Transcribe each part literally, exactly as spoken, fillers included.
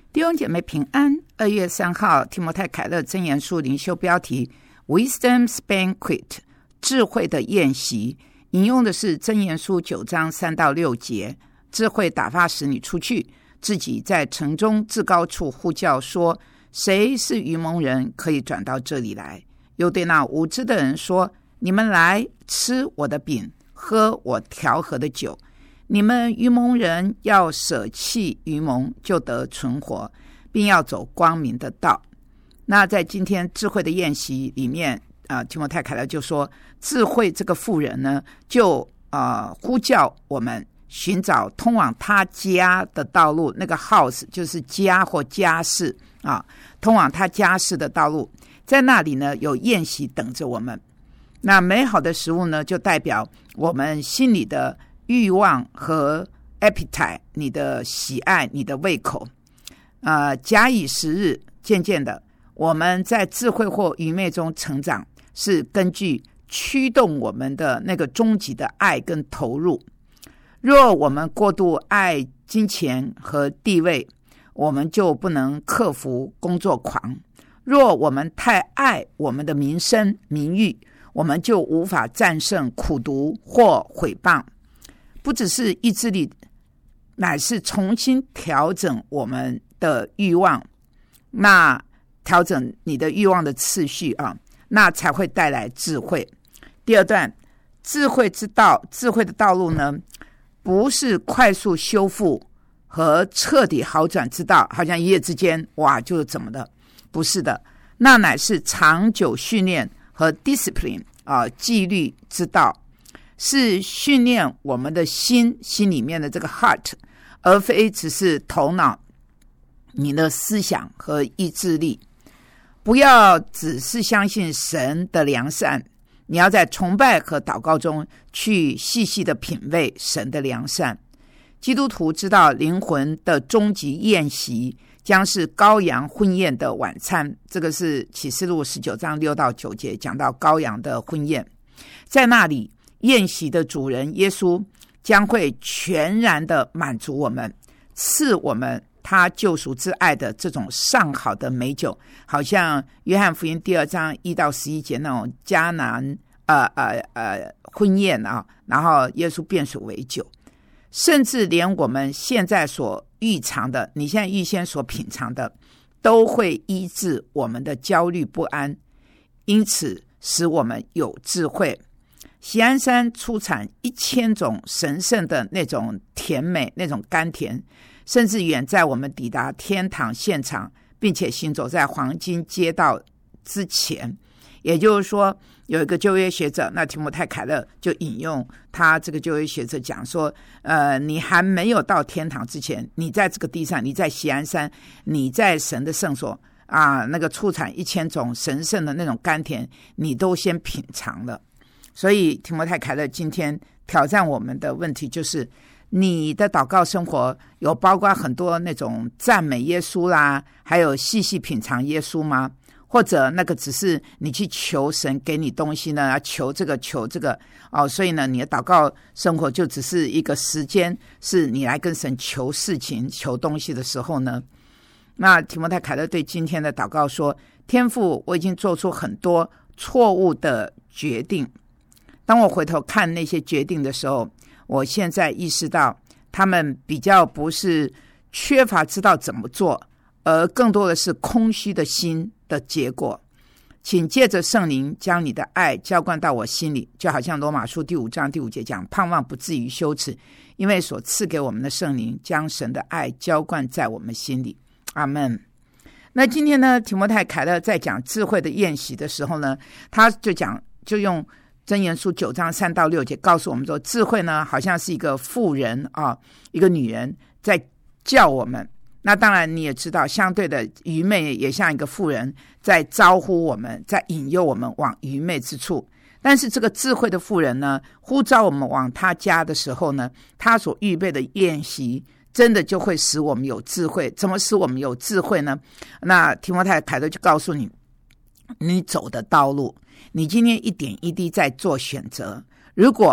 弟兄姐妹平安。二月三号，提摩太凯勒箴言书灵修标题 Wisdom's Banquet， 智慧的宴席，引用的是箴言书九章三到六节。智慧打发使你出去，自己在城中至高处呼叫说，谁是愚蒙人，可以转到这里来。又对那无知的人说，你们来吃我的饼，喝我调和的酒。你们愚蒙人要舍弃愚蒙，就得存活，并要走光明的道。那在今天智慧的宴席里面，啊，提摩太凯勒就说，智慧这个妇人呢，就呃呼叫我们寻找通往他家的道路，那个 house 就是家或家室啊，通往他家室的道路，在那里呢有宴席等着我们。那美好的食物呢，就代表我们心里的欲望和 appetite， 你的喜爱，你的胃口。呃，假以时日，渐渐的，我们在智慧或愚昧中成长，是根据驱动我们的那个终极的爱跟投入。若我们过度爱金钱和地位，我们就不能克服工作狂；若我们太爱我们的名声名誉，我们就无法战胜苦毒或毁谤。不只是意志力，乃是重新调整我们的欲望，那调整你的欲望的次序啊，那才会带来智慧。第二段，智慧之道，智慧的道路呢，不是快速修复和彻底好转之道，好像一夜之间哇就怎么的，不是的，那乃是长久训练和 discipline 啊，纪律之道，是训练我们的心心里面的这个 heart， 而非只是头脑你的思想和意志力。不要只是相信神的良善，你要在崇拜和祷告中去细细的品味神的良善。基督徒知道灵魂的终极宴席将是羔羊婚宴的晚餐，这个是启示录十九章六到九节讲到羔羊的婚宴。在那里，宴席的主人耶稣将会全然的满足我们，赐我们他救赎之爱的这种上好的美酒，好像约翰福音第二章一到十一节那种迦南呃呃呃婚宴啊，然后耶稣变水为酒，甚至连我们现在所预尝的，你现在预先所品尝的，都会医治我们的焦虑不安，因此使我们有智慧。锡安山出产一千种神圣的那种甜美，那种甘甜，甚至远在我们抵达天堂现场，并且行走在黄金街道之前。也就是说，有一个旧约学者，那提摩太凯勒就引用他这个旧约学者讲说，呃，你还没有到天堂之前，你在这个地上，你在锡安山，你在神的圣所啊，那个出产一千种神圣的那种甘甜，你都先品尝了。所以提摩太凯勒今天挑战我们的问题就是，你的祷告生活有包括很多那种赞美耶稣啦，还有细细品尝耶稣吗？或者那个只是你去求神给你东西呢，求这个求这个哦，所以呢你的祷告生活就只是一个时间，是你来跟神求事情求东西的时候呢？那提摩太凯勒对今天的祷告说，天父，我已经做出很多错误的决定，当我回头看那些决定的时候，我现在意识到他们比较不是缺乏知道怎么做，而更多的是空虚的心的结果。请借着圣灵将你的爱浇灌到我心里，就好像罗马书第五章第五节讲，盼望不至于羞耻，因为所赐给我们的圣灵将神的爱浇灌在我们心里。阿们。那今天呢，提摩太凯勒在讲智慧的宴席的时候呢，他就讲就用箴言书九章三到六节告诉我们说，智慧呢好像是一个妇人啊，一个女人在叫我们。那当然你也知道，相对的愚昧也像一个妇人在招呼我们，在引诱我们往愚昧之处。但是这个智慧的妇人呢，呼召我们往他家的时候呢，他所预备的宴席真的就会使我们有智慧。怎么使我们有智慧呢？那提摩太凯勒就告诉你，你走的道路，你今天一点一滴在做选择。如果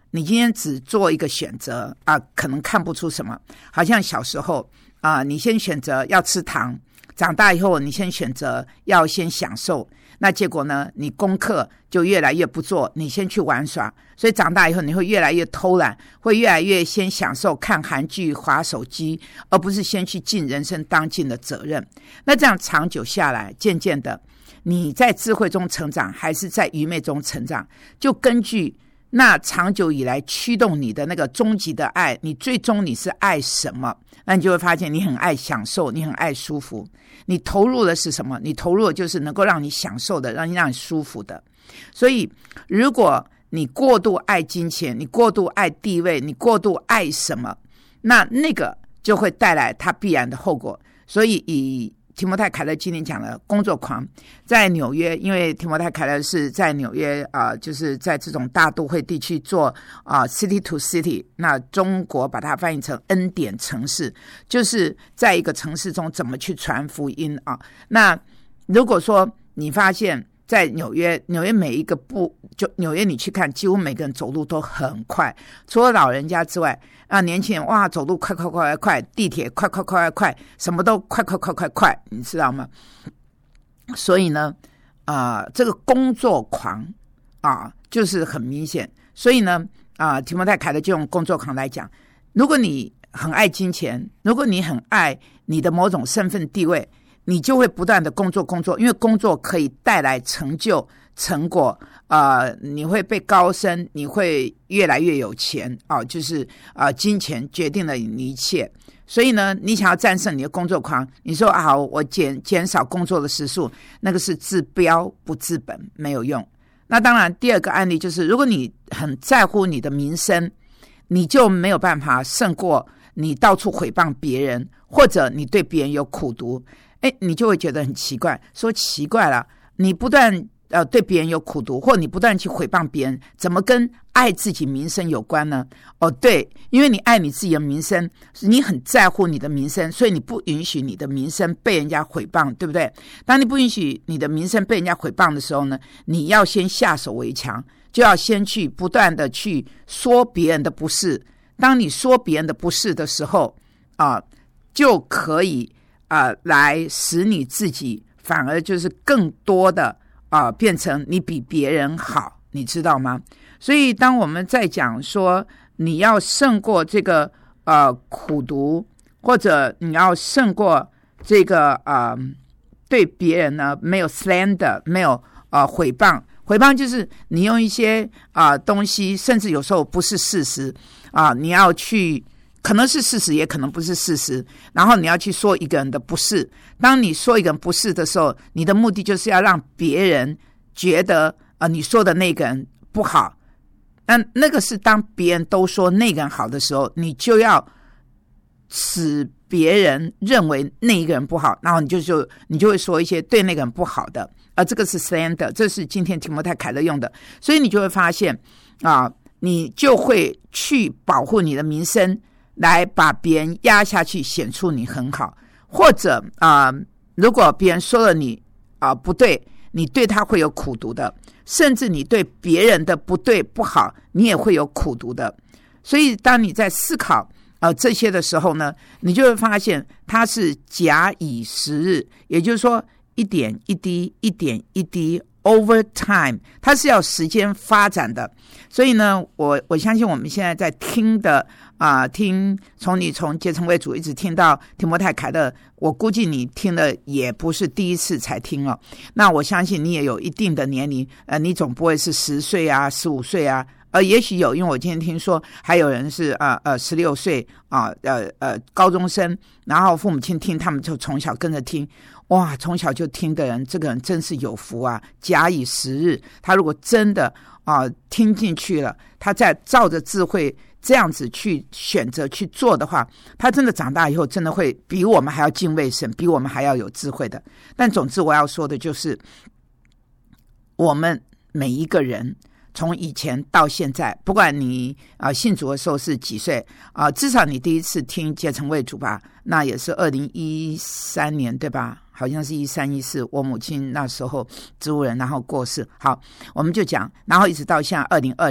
你今天只做一个选择啊，可能看不出什么。好像小时候啊，你先选择要吃糖，长大以后你先选择要先享受，那结果呢，你功课就越来越不做，你先去玩耍，所以长大以后你会越来越偷懒，会越来越先享受看韩剧滑手机，而不是先去尽人生当尽的责任。那这样长久下来，渐渐的你在智慧中成长还是在愚昧中成长，就根据那长久以来驱动你的那个终极的爱，你最终你是爱什么？那你就会发现你很爱享受，你很爱舒服。你投入的是什么？你投入的就是能够让你享受的，让你让你舒服的。所以如果你过度爱金钱，你过度爱地位，你过度爱什么，那那个就会带来它必然的后果。所以以提摩太凯勒今天讲的工作狂，在纽约，因为提摩太凯勒是在纽约啊、呃，就是在这种大都会地区做啊、呃、city to city， 那中国把它翻译成恩典城市，就是在一个城市中怎么去传福音啊。那如果说你发现在纽约，纽约每一个步，就纽约你去看，几乎每个人走路都很快，除了老人家之外啊，年轻人哇走路快快快快快，地铁快快快快快，什么都快快快快快，你知道吗？所以呢，啊、呃，这个工作狂啊，就是很明显。所以呢，啊、呃，提摩太凯勒就用工作狂来讲，如果你很爱金钱，如果你很爱你的某种身份地位，你就会不断的工作工作，因为工作可以带来成就成果，呃，你会被高升，你会越来越有钱啊、呃，就是啊、呃，金钱决定了你一切。所以呢，你想要战胜你的工作狂，你说好，我减减少工作的时数，那个是治标不治本，没有用。那当然，第二个案例就是，如果你很在乎你的名声，你就没有办法胜过你到处诽谤别人，或者你对别人有苦毒。哎，你就会觉得很奇怪，说奇怪了，你不断呃对别人有苦毒，或你不断去诽谤别人，怎么跟爱自己名声有关呢？哦，对，因为你爱你自己的名声，你很在乎你的名声，所以你不允许你的名声被人家诽谤，对不对？当你不允许你的名声被人家诽谤的时候呢，你要先下手为强，就要先去不断的去说别人的不是。当你说别人的不是的时候啊、呃，就可以啊、呃，来使你自己反而就是更多的啊、呃，变成你比别人好，你知道吗？所以当我们在讲说你要胜过这个呃苦毒，或者你要胜过这个呃对别人呢没有 slander， 没有呃诽谤，诽谤就是你用一些啊、呃、东西，甚至有时候不是事实啊、呃，你要去。可能是事实，也可能不是事实，然后你要去说一个人的不是。当你说一个人不是的时候，你的目的就是要让别人觉得呃你说的那个人不好。那那个是当别人都说那个人好的时候，你就要使别人认为那一个人不好，然后你就就你就会说一些对那个人不好的，而这个是 slander， 这是今天提摩太凯勒用的。所以你就会发现啊，你就会去保护你的名声，来把别人压下去，显出你很好。或者啊、呃，如果别人说了你啊、呃、不对，你对他会有苦毒的，甚至你对别人的不对不好，你也会有苦毒的。所以当你在思考呃这些的时候呢，你就会发现它是假以时日，也就是说一点一滴一点一滴 over time， 它是要时间发展的。所以呢，我我相信我们现在在听的啊、呃，听从你从结成为主一直听到提摩太凯勒，我估计你听的也不是第一次才听了。那我相信你也有一定的年龄，呃，你总不会是十岁啊、十五岁啊，呃，也许有，因为我今天听说还有人是呃呃十六岁啊，呃呃高中生，然后父母亲听，他们就从小跟着听。哇，从小就听的人，这个人真是有福啊！假以时日，他如果真的啊、呃、听进去了，他再照着智慧这样子去选择去做的话，他真的长大以后真的会比我们还要敬畏神，比我们还要有智慧的。但总之我要说的就是，我们每一个人从以前到现在，不管你啊、呃、信主的时候是几岁啊、呃，至少你第一次听结成为主吧，那也是二零一三年对吧？好像是一三一四，我母亲那时候植物人，然后过世。好，我们就讲，然后一直到现在二零二零，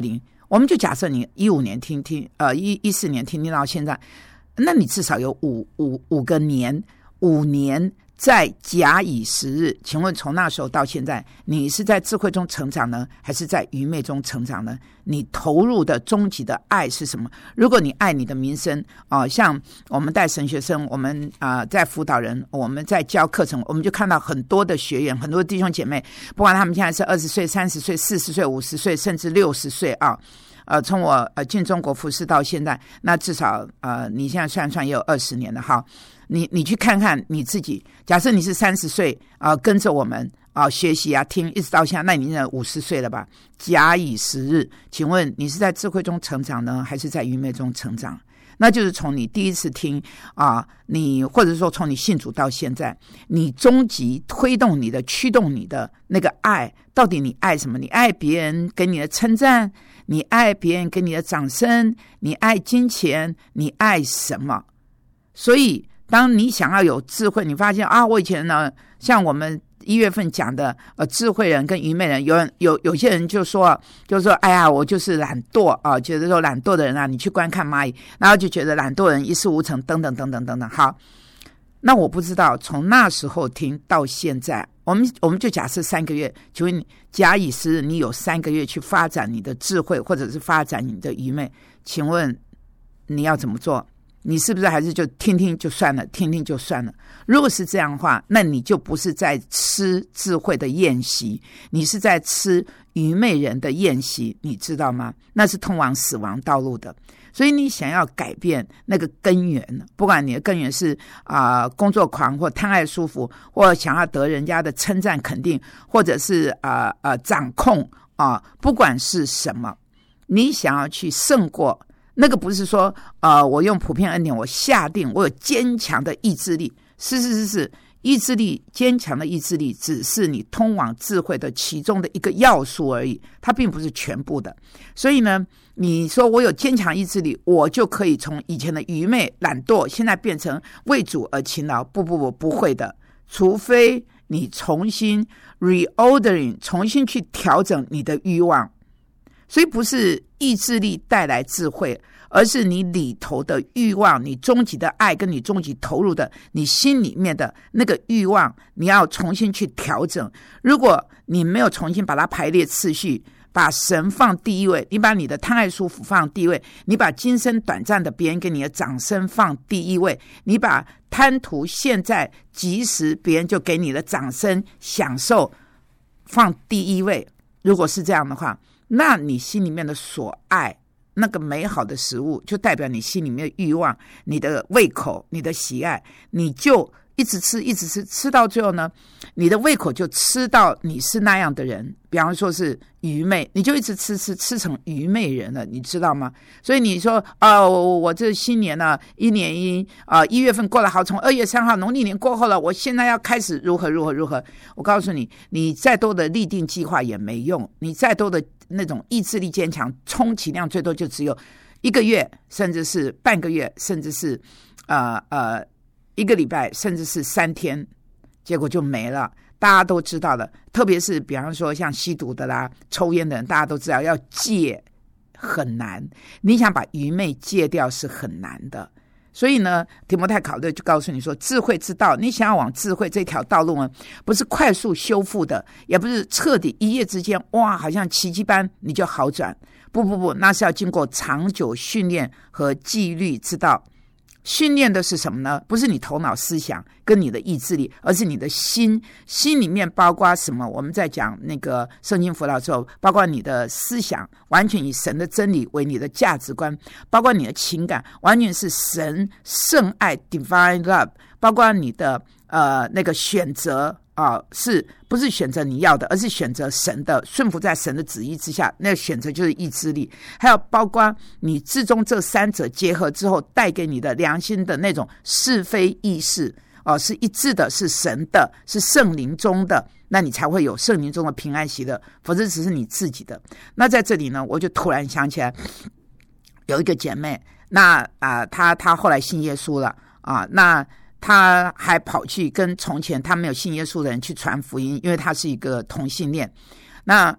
我们就假设你一五年听听，呃，一一四年听听到现在，那你至少有五五五个年，五年再假以时日，请问从那时候到现在，你是在智慧中成长呢，还是在愚昧中成长呢？你投入的终极的爱是什么？如果你爱你的名声啊、呃，像我们带神学生，我们啊、呃、在辅导人，我们在教课程，我们就看到很多的学员，很多弟兄姐妹，不管他们现在是二十岁、三十岁、四十岁、五十岁，甚至六十岁啊。呃，从我呃进中国服侍到现在，那至少呃，你现在算算也有二十年了哈。你你去看看你自己，假设你是三十岁啊、呃，跟着我们啊、呃、学习啊听，一直到现在，那你现在五十岁了吧？假以时日，请问你是在智慧中成长呢，还是在愚昧中成长？那就是从你第一次听啊、呃，你或者说从你信主到现在，你终极推动你的、驱动你的那个爱，到底你爱什么？你爱别人给你的称赞？你爱别人给你的掌声？你爱金钱？你爱什么？所以当你想要有智慧，你发现啊，我以前呢，像我们一月份讲的呃，智慧人跟愚昧人，有人有有些人就说就说哎呀，我就是懒惰啊，觉得说懒惰的人啊，你去观看蚂蚁，然后就觉得懒惰人一事无成，等等等等等等。好，那我不知道从那时候听到现在，我们我们就假设三个月，请问你假以时日，你有三个月去发展你的智慧，或者是发展你的愚昧，请问你要怎么做？你是不是还是就听听就算了，听听就算了？如果是这样的话，那你就不是在吃智慧的宴席，你是在吃愚昧人的宴席，你知道吗？那是通往死亡道路的。所以你想要改变那个根源，不管你的根源是啊、呃、工作狂，或贪爱舒服，或想要得人家的称赞肯定，或者是啊呃, 呃掌控啊、呃，不管是什么，你想要去胜过。那个不是说呃，我用普遍恩典，我下定，我有坚强的意志力。是是是是，意志力，坚强的意志力只是你通往智慧的其中的一个要素而已，它并不是全部的。所以呢，你说我有坚强意志力，我就可以从以前的愚昧懒惰，现在变成为主而勤劳？不不不，不会的。除非你重新 reordering， 重新去调整你的欲望。所以不是意志力带来智慧，而是你里头的欲望，你终极的爱跟你终极投入的你心里面的那个欲望，你要重新去调整。如果你没有重新把它排列次序，把神放第一位，你把你的贪爱舒服放第一位，你把今生短暂的别人给你的掌声放第一位，你把贪图现在即时别人就给你的掌声享受放第一位，如果是这样的话，那你心里面的所爱，那个美好的食物，就代表你心里面的欲望，你的胃口，你的喜爱，你就一直吃一直吃，吃到最后呢，你的胃口就吃到你是那样的人，比方说是愚昧，你就一直吃吃吃成愚昧人了，你知道吗？所以你说啊、呃，我我这新年呢，一年一啊、呃、一月份过了好，从二月三号农历年过后了，我现在要开始如何如何如何。我告诉你，你再多的立定计划也没用，你再多的那种意志力坚强，充其量最多就只有一个月，甚至是半个月，甚至是呃呃一个礼拜，甚至是三天，结果就没了。大家都知道了，特别是比方说像吸毒的啦、抽烟的人，大家都知道要戒很难，你想把愚昧戒掉是很难的。所以呢，提摩太考略就告诉你说，智慧之道，你想要往智慧这条道路呢，不是快速修复的，也不是彻底一夜之间哇，好像奇迹般你就好转。不不不，那是要经过长久训练和纪律之道。训练的是什么呢？不是你头脑思想跟你的意志力，而是你的心。心里面包括什么？我们在讲那个圣经辅导之后，包括你的思想，完全以神的真理为你的价值观，包括你的情感，完全是神圣爱 divine love， 包括你的呃那个选择啊、呃，是不是选择你要的，而是选择神的，顺服在神的旨意之下，那个选择就是意志力。还有包括你至终这三者结合之后，带给你的良心的那种是非意识哦、呃，是一致的，是神的，是圣灵中的，那你才会有圣灵中的平安喜乐，否则只是你自己的。那在这里呢，我就突然想起来，有一个姐妹，那啊、呃，她她后来信耶稣了啊、呃，那。他还跑去跟从前他没有信耶稣的人去传福音，因为他是一个同性恋。那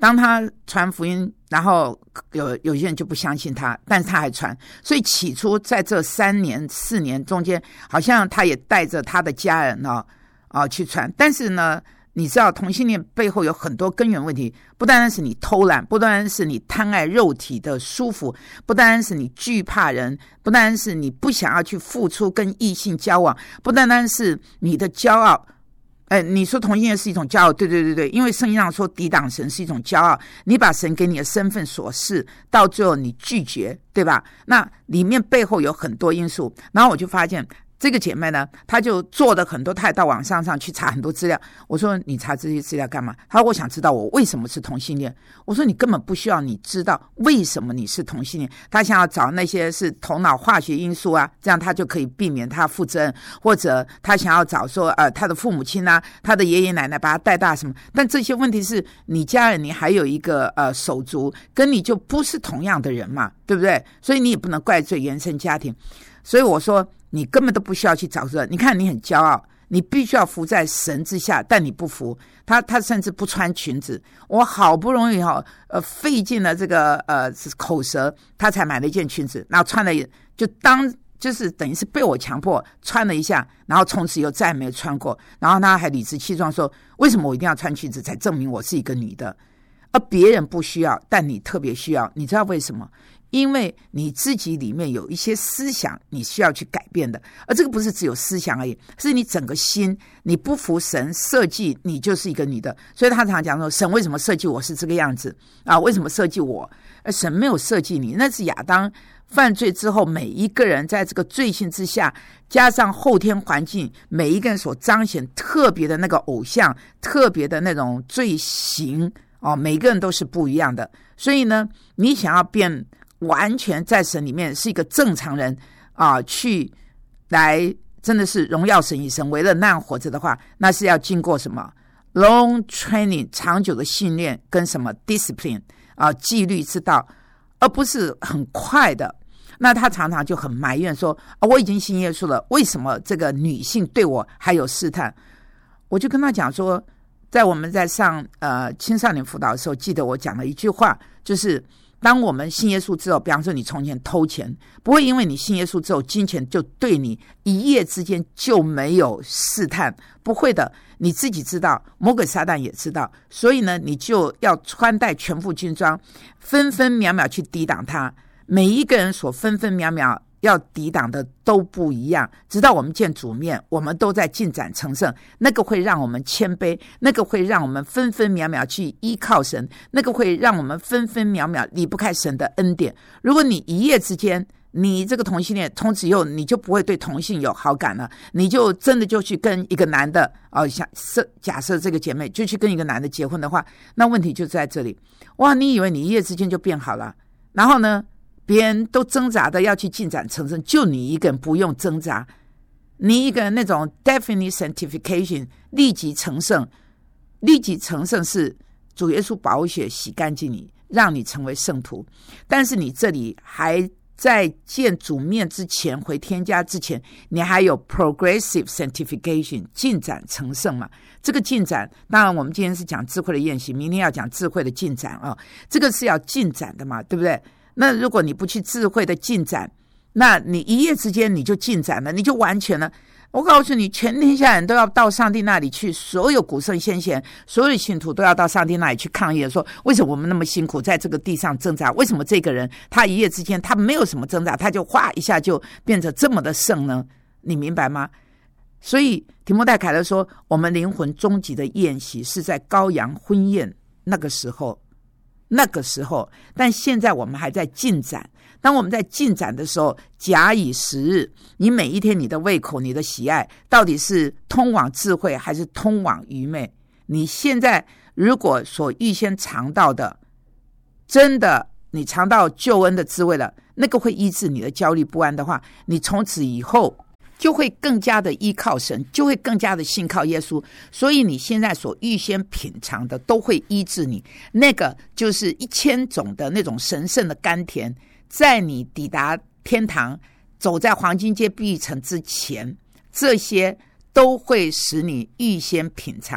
当他传福音，然后有有些人就不相信他，但是他还传。所以起初在这三年四年中间，好像他也带着他的家人啊啊去传。但是呢，你知道同性恋背后有很多根源问题，不单单是你偷懒，不单单是你贪爱肉体的舒服，不单单是你惧怕人，不单单是你不想要去付出跟异性交往，不单单是你的骄傲。哎，你说同性恋是一种骄傲，对对对对，因为圣经上说抵挡神是一种骄傲，你把神给你的身份所示，到最后你拒绝，对吧？那里面背后有很多因素，然后我就发现这个姐妹呢，她就做的很多，她也到网上上去查很多资料。我说你查这些资料干嘛？她说我想知道我为什么是同性恋。我说你根本不需要你知道为什么你是同性恋，她想要找那些是头脑化学因素啊，这样她就可以避免她负责任，或者她想要找说呃她的父母亲啊，她的爷爷奶奶把她带大什么。但这些问题是你家人，你还有一个呃手足跟你就不是同样的人嘛，对不对？所以你也不能怪罪原生家庭。所以我说你根本都不需要去找这，你看你很骄傲，你必须要服在神之下，但你不服。他他甚至不穿裙子，我好不容易哈呃费尽了这个呃口舌，他才买了一件裙子，然后穿了就当就是等于是被我强迫穿了一下，然后从此又再也没有穿过。然后他还理直气壮说，为什么我一定要穿裙子才证明我是一个女的？而别人不需要，但你特别需要，你知道为什么？因为你自己里面有一些思想你需要去改变的，而这个不是只有思想而已，是你整个心，你不服神设计你就是一个女的。所以他常讲说，神为什么设计我是这个样子啊？为什么设计我？神没有设计你，那是亚当犯罪之后，每一个人在这个罪性之下，加上后天环境，每一个人所彰显特别的那个偶像，特别的那种罪行哦，每个人都是不一样的。所以呢，你想要变完全在神里面是一个正常人啊，去来真的是荣耀神以神为了那样活着的话，那是要经过什么 long training 长久的训练跟什么 discipline 啊纪律之道，而不是很快的。那他常常就很埋怨说、啊、我已经信耶稣了，为什么这个女性对我还有试探？我就跟他讲说，在我们在上呃青少年辅导的时候，记得我讲了一句话，就是当我们信耶稣之后，比方说你从前偷钱，不会因为你信耶稣之后，金钱就对你一夜之间就没有试探，不会的。你自己知道，魔鬼撒旦也知道，所以呢，你就要穿戴全副军装，分分秒秒去抵挡他。每一个人所分分秒秒要抵挡的都不一样，直到我们见主面，我们都在进展成圣。那个会让我们谦卑，那个会让我们分分秒秒去依靠神，那个会让我们分分秒秒离不开神的恩典。如果你一夜之间，你这个同性恋从此以后你就不会对同性有好感了，你就真的就去跟一个男的哦，像假设这个姐妹就去跟一个男的结婚的话，那问题就在这里。哇，你以为你一夜之间就变好了，然后呢别人都挣扎的要去进展成圣，就你一个人不用挣扎，你一个人那种 definite sanctification 立即成圣，立即成圣是主耶稣宝血洗干净你，让你成为圣徒。但是你这里还在见主面之前，回天家之前，你还有 progressive sanctification 进展成圣嘛？这个进展，当然我们今天是讲智慧的宴席，明天要讲智慧的进展啊、哦，这个是要进展的嘛，对不对？那如果你不去智慧的进展，那你一夜之间你就进展了，你就完全了。我告诉你，全天下人都要到上帝那里去，所有古圣先贤，所有信徒都要到上帝那里去抗议，说为什么我们那么辛苦在这个地上挣扎，为什么这个人他一夜之间他没有什么挣扎，他就哗一下就变成这么的圣呢？你明白吗？所以提摩太凯勒说，我们灵魂终极的宴席是在羔羊婚宴那个时候那个时候，但现在我们还在进展。当我们在进展的时候，假以时日，你每一天你的胃口，你的喜爱到底是通往智慧还是通往愚昧？你现在如果所预先尝到的，真的你尝到救恩的滋味了，那个会医治你的焦虑不安的话，你从此以后就会更加的依靠神，就会更加的信靠耶稣。所以你现在所预先品尝的都会医治你，那个就是一千种的那种神圣的甘甜，在你抵达天堂走在黄金街碧玉城之前，这些都会使你预先品尝。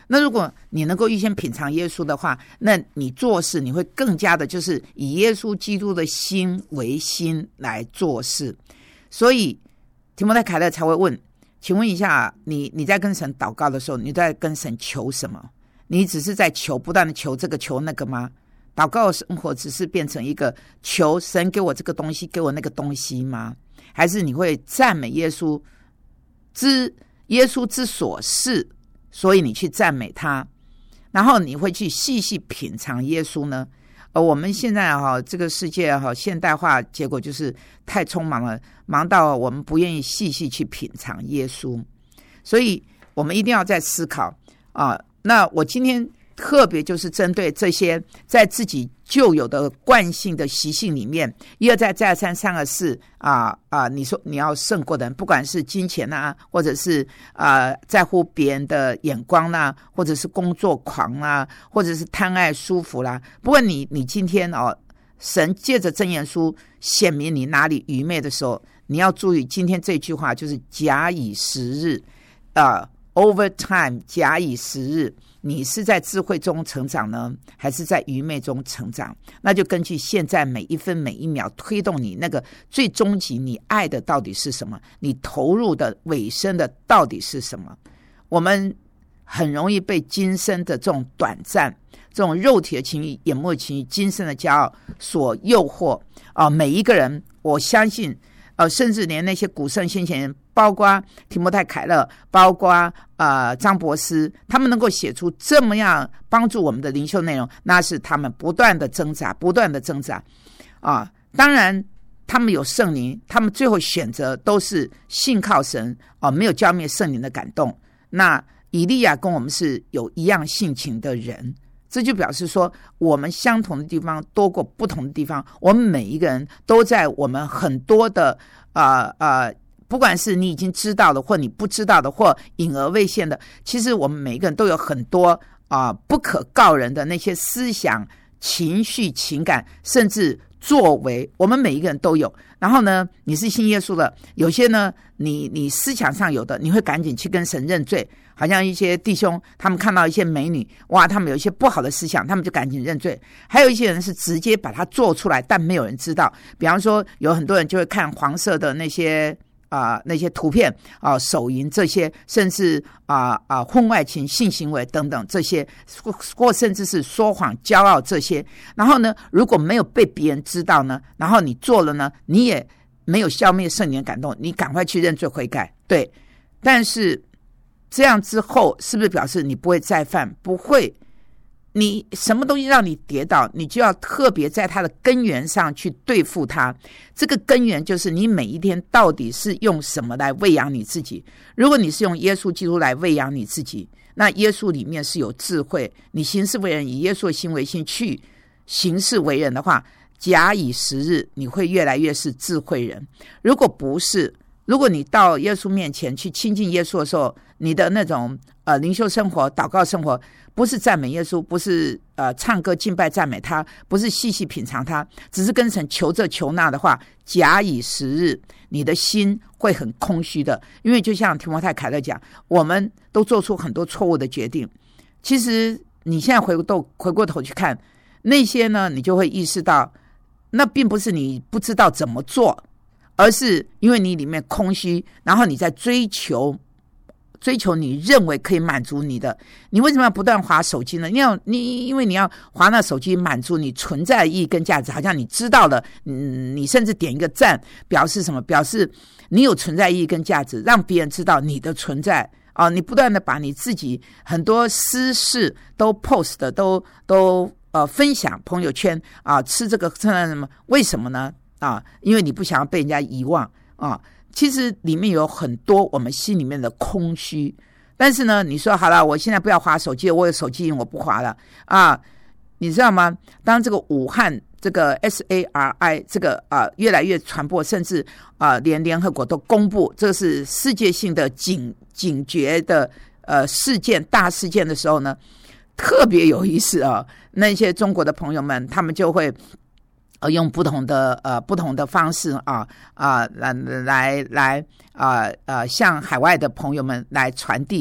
那如果你能够预先品尝耶稣的话，那你做事你会更加的就是以耶稣基督的心为心来做事。所以提摩太凯勒才会问，请问一下，你你在跟神祷告的时候，你在跟神求什么？你只是在求，不断的求这个求那个吗？祷告的生活只是变成一个求神给我这个东西，给我那个东西吗？还是你会赞美耶稣之耶稣之所是，所以你去赞美他，然后你会去细细品尝耶稣呢？而我们现在哈、哦、这个世界哈、哦、现代化，结果就是太匆忙了，忙到我们不愿意细细去品尝耶稣。所以我们一定要在思考啊。那我今天特别就是针对这些在自己旧有的惯性的习性里面，一而再再而三三而四啊啊！你说你要胜过的人，不管是金钱啊，或者是啊在乎别人的眼光啦、啊，或者是工作狂啦、啊，或者是贪爱舒服啦。不过你你今天哦，神借着箴言书显明你哪里愚昧的时候，你要注意今天这句话就是假以时日啊。Over time， 假以时日，你是在智慧中成长呢，还是在愚昧中成长？那就根据现在每一分每一秒推动你那个最终极，你爱的到底是什么？你投入的尾声的到底是什么？我们很容易被今生的这种短暂、这种肉体的情欲、眼目的情欲、今生的骄傲所诱惑啊、呃！每一个人，我相信。呃，甚至连那些古圣先贤，包括提摩太凯勒，包括呃张伯斯，他们能够写出这么样帮助我们的灵修内容，那是他们不断的挣扎，不断的挣扎啊。当然，他们有圣灵，他们最后选择都是信靠神啊，没有浇灭圣灵的感动。那以利亚跟我们是有一样性情的人。这就表示说，我们相同的地方多过不同的地方。我们每一个人都在我们很多的呃呃，不管是你已经知道的，或你不知道的，或隐而未现的，其实我们每一个人都有很多啊、呃、不可告人的那些思想、情绪、情感，甚至作为，我们每一个人都有。然后呢，你是信耶稣的，有些呢，你你思想上有的，你会赶紧去跟神认罪。好像一些弟兄，他们看到一些美女，哇，他们有一些不好的思想，他们就赶紧认罪。还有一些人是直接把它做出来，但没有人知道。比方说，有很多人就会看黄色的那些啊、呃、那些图片啊、呃、手淫这些，甚至啊啊、呃呃、婚外情、性行为等等这些，或或甚至是说谎、骄傲这些。然后呢，如果没有被别人知道呢，然后你做了呢，你也没有消灭圣灵的感动，你赶快去认罪悔改。对，但是。这样之后是不是表示你不会再犯？不会，你什么东西让你跌倒，你就要特别在它的根源上去对付它。这个根源就是你每一天到底是用什么来喂养你自己。如果你是用耶稣基督来喂养你自己，那耶稣里面是有智慧，你行事为人以耶稣的心为心去行事为人的话，假以时日，你会越来越是智慧人。如果不是，如果你到耶稣面前去亲近耶稣的时候，你的那种呃灵修生活、祷告生活，不是赞美耶稣，不是呃唱歌敬拜赞美他，不是细细品尝他，只是跟神求这求那的话，假以时日，你的心会很空虚的。因为就像提摩太凯勒讲，我们都做出很多错误的决定。其实你现在回头回过头去看那些呢，你就会意识到，那并不是你不知道怎么做，而是因为你里面空虚，然后你在追求追求你认为可以满足你的。你为什么要不断滑手机呢？你要你因为你要滑那手机满足你存在的意义跟价值，好像你知道了，嗯，你甚至点一个赞，表示什么？表示你有存在意义跟价值，让别人知道你的存在啊！你不断的把你自己很多私事都 post 的都都呃分享朋友圈啊，吃这个吃那什么？为什么呢？啊，因为你不想要被人家遗忘啊。其实里面有很多我们心里面的空虚，但是呢，你说好了，我现在不要滑手机，我有手机瘾，我不滑了啊，你知道吗？当这个武汉这个 S A R I 这个啊越来越传播，甚至啊连联合国都公布这是世界性的警警觉的呃事件大事件的时候呢，特别有意思啊。那些中国的朋友们，他们就会。呃，用不同的呃不同的方式啊啊来来来啊呃向海外的朋友们来传递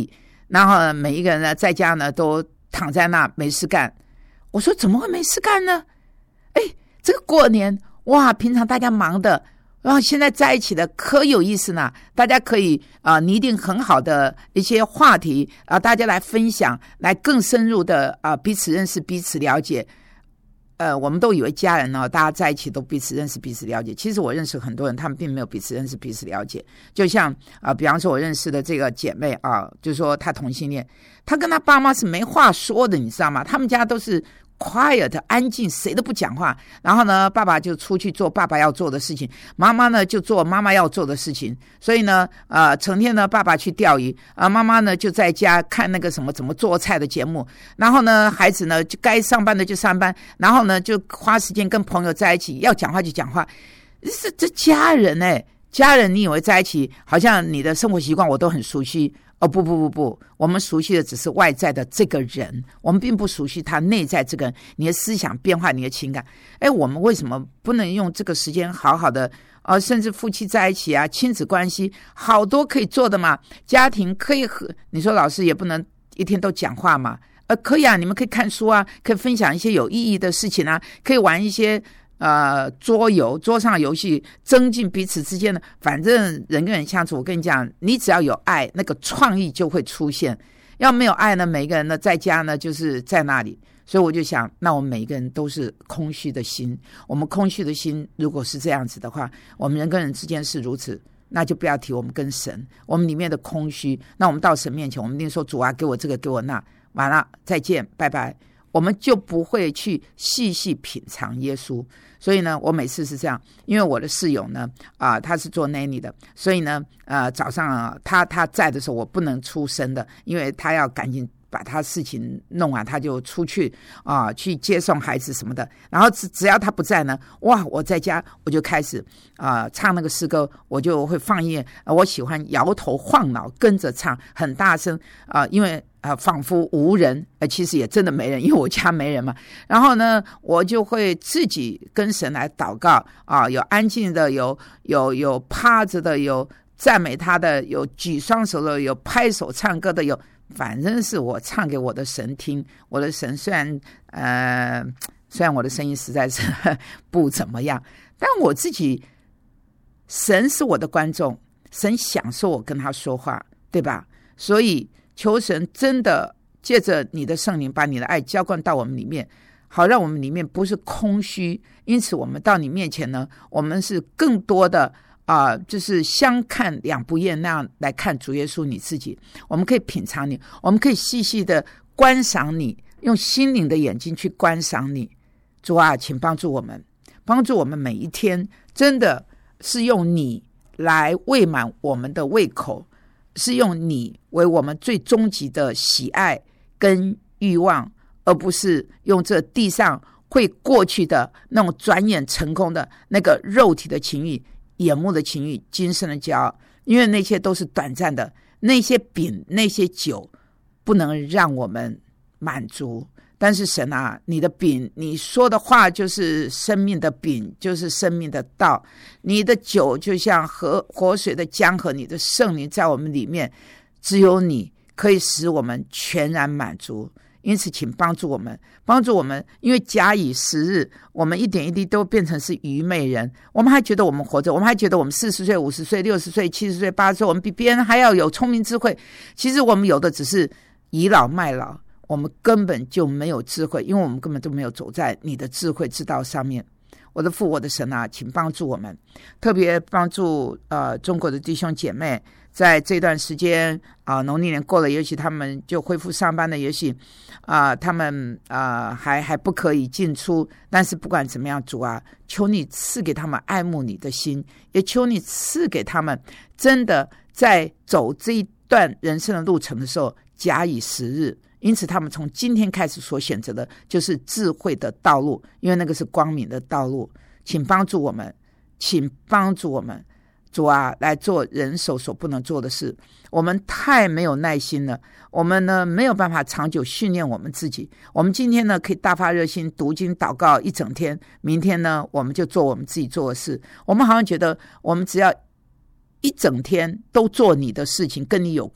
然后每一个人呢在家呢都躺在那没事干。我说怎么会没事干呢？哎，这个过年哇，平常大家忙的，然后现在在一起的可有意思呢，大家可以啊、呃、拟定很好的一些话题啊、呃，大家来分享，来更深入的啊、呃、彼此认识彼此了解。呃，我们都以为家人呢，大家在一起都彼此认识彼此了解。其实我认识很多人，他们并没有彼此认识彼此了解。就像啊、呃，比方说我认识的这个姐妹啊，就是说她同性恋，她跟她爸妈是没话说的，你知道吗？他们家都是 quiet 安静，谁都不讲话。然后呢，爸爸就出去做爸爸要做的事情，妈妈呢就做妈妈要做的事情。所以呢，呃，成天呢，爸爸去钓鱼啊、呃，妈妈呢就在家看那个什么怎么做菜的节目。然后呢，孩子呢就该上班的就上班，然后呢就花时间跟朋友在一起，要讲话就讲话。这这家人哎、欸，家人你以为在一起，好像你的生活习惯我都很熟悉。哦，不不不不，我们熟悉的只是外在的这个人，我们并不熟悉他内在这个人，你的思想变化，你的情感。哎，我们为什么不能用这个时间好好的呃，甚至夫妻在一起啊，亲子关系好多可以做的嘛，家庭可以和你说老师也不能一天都讲话嘛，呃，可以啊，你们可以看书啊，可以分享一些有意义的事情啊，可以玩一些呃，桌游桌上游戏，增进彼此之间的，反正人跟人相处，我跟你讲，你只要有爱，那个创意就会出现。要没有爱呢，每一个人呢在家呢就是在那里。所以我就想，那我们每一个人都是空虚的心，我们空虚的心如果是这样子的话，我们人跟人之间是如此，那就不要提我们跟神，我们里面的空虚，那我们到神面前，我们一定说主啊，给我这个给我那，完了再见拜拜，我们就不会去细细品尝耶稣。所以呢，我每次是这样，因为我的室友呢，啊、呃，他是做 nanny 的，所以呢，呃，早上、啊、他他在的时候，我不能出声的，因为他要赶紧把他事情弄完，他就出去啊、呃，去接送孩子什么的。然后只只要他不在呢，哇，我在家我就开始啊、呃、唱那个诗歌，我就会放音乐，呃、我喜欢摇头晃脑跟着唱，很大声啊、呃，因为。呃，仿佛无人，呃，其实也真的没人，因为我家没人嘛。然后呢，我就会自己跟神来祷告啊，有安静的，有有有趴着的，有赞美他的，有举双手的，有拍手唱歌的，有反正是我唱给我的神听。我的神虽然呃，虽然我的声音实在是不怎么样，但我自己，神是我的观众，神享受我跟他说话，对吧？所以。求神真的借着你的圣灵把你的爱浇灌到我们里面，好让我们里面不是空虚，因此我们到你面前呢，我们是更多的啊、呃，就是相看两不厌那样来看主耶稣你自己。我们可以品尝你，我们可以细细的观赏你，用心灵的眼睛去观赏你。主啊，请帮助我们，帮助我们每一天真的是用你来喂满我们的胃口，是用你为我们最终极的喜爱跟欲望，而不是用这地上会过去的那种转眼成空的那个肉体的情欲、眼目的情欲、今生的骄傲，因为那些都是短暂的，那些饼、那些酒不能让我们满足。但是神啊，你的饼，你说的话就是生命的饼，就是生命的道。你的酒就像河活水的江河，你的圣灵在我们里面，只有你可以使我们全然满足。因此请帮助我们，帮助我们，因为假以时日，我们一点一滴都变成是愚昧人，我们还觉得我们活着，我们还觉得我们四十岁、五十岁、六十岁、七十岁、八十岁，我们比别人还要有聪明智慧。其实我们有的只是倚老卖老，我们根本就没有智慧，因为我们根本都没有走在你的智慧之道上面。我的父，我的神啊，请帮助我们，特别帮助呃中国的弟兄姐妹，在这段时间啊、呃，农历年过了，也许他们就恢复上班的，也许啊、呃，他们啊、呃、还还不可以进出，但是不管怎么样，主啊，求你赐给他们爱慕你的心，也求你赐给他们真的在走这一段人生的路程的时候，假以时日。因此他们从今天开始所选择的就是智慧的道路，因为那个是光明的道路。请帮助我们，请帮助我们，主啊，来做人手所不能做的事。我们太没有耐心了，我们呢没有办法长久训练我们自己。我们今天呢可以大发热心读经祷告一整天，明天呢我们就做我们自己做的事。我们好像觉得我们只要一整天都做你的事情，跟你有关，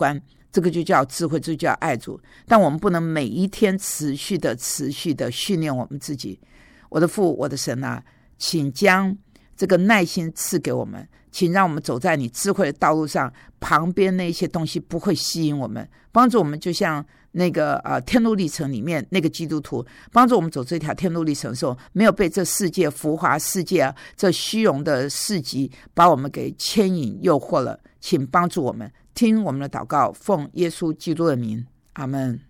这个就叫智慧，这就叫爱主。但我们不能每一天持续的持续的训练我们自己。我的父，我的神啊，请将这个耐心赐给我们，请让我们走在你智慧的道路上，旁边那些东西不会吸引我们，帮助我们就像那个呃天路历程里面那个基督徒，帮助我们走这条天路历程的时候，没有被这世界浮华世界、啊、这虚荣的市集把我们给牵引诱惑了。请帮助我们，听我们的祷告，奉耶稣基督的名，阿们。